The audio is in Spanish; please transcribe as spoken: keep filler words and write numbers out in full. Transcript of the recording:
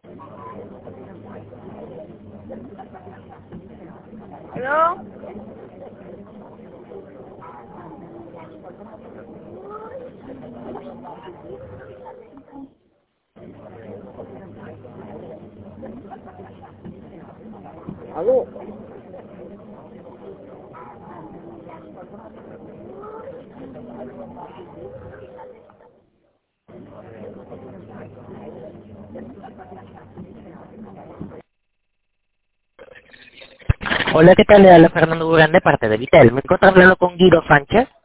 ¿Aló? ¿Aló? Hola, ¿qué tal? Le habla Fernando Durán de parte de Vitel. Me encuentro hablando con Guido Sánchez.